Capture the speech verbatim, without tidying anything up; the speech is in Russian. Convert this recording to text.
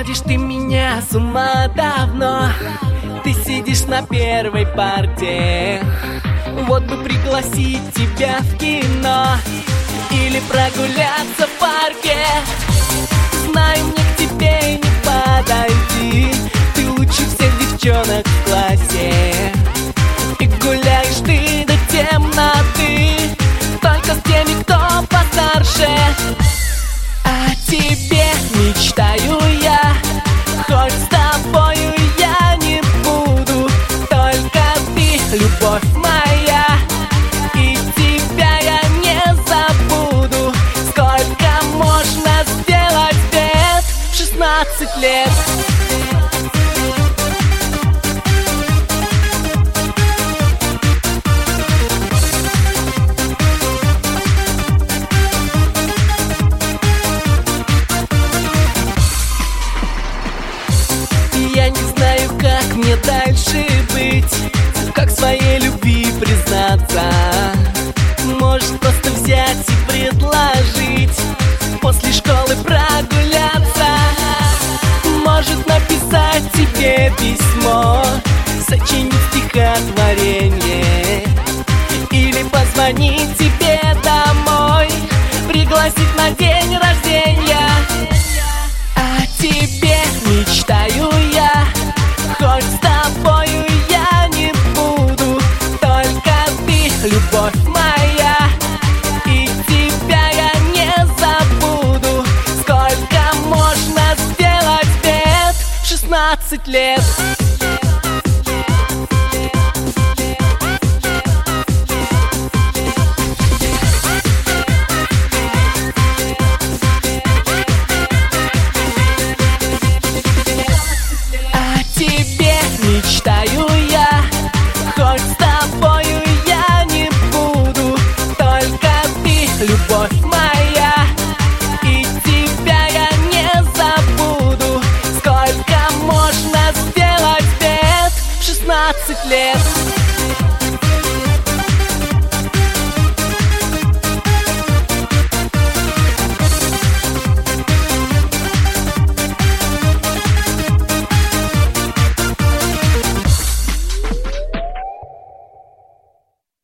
Сводишь ты меня с ума давно. Ты сидишь на первой парте. Вот бы пригласить тебя в кино или прогуляться в парке. Знаю, мне к тебе не подойти. Ты лучше всех девчонок в классе. И гуляешь ты до темноты только с теми, кто постарше. О тебе мечтаю я, хоть с тобою я не буду. Только ты, любовь моя, и тебя я не забуду. Сколько можно сделать бед в шестнадцать лет? Я не знаю, как мне дальше быть, как своей любви признаться. Может, просто взять и предложить после школы прогуляться. Может, написать тебе письмо, сочинить стихотворение, или позвонить тебе домой, пригласить на день рождения. О тебе мечтаю я, хоть с тобою я не буду. Только ты, любовь моя, и тебя я не забуду. Сколько можно сделать бед в шестнадцать лет?